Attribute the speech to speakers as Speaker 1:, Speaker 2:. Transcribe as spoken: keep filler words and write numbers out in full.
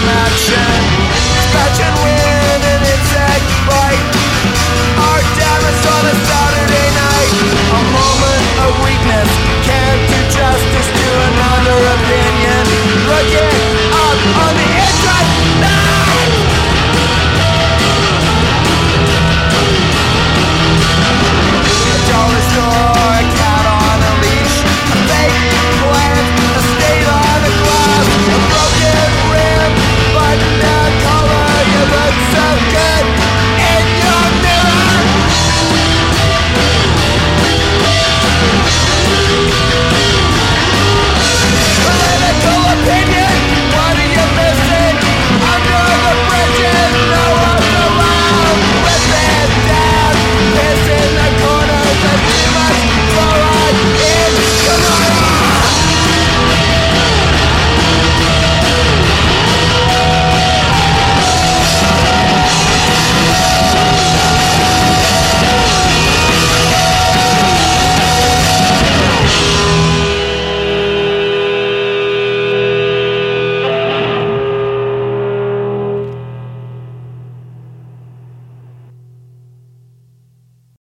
Speaker 1: some action. Scratching with an insect bite. Our damage on a Saturday night. A moment of weakness.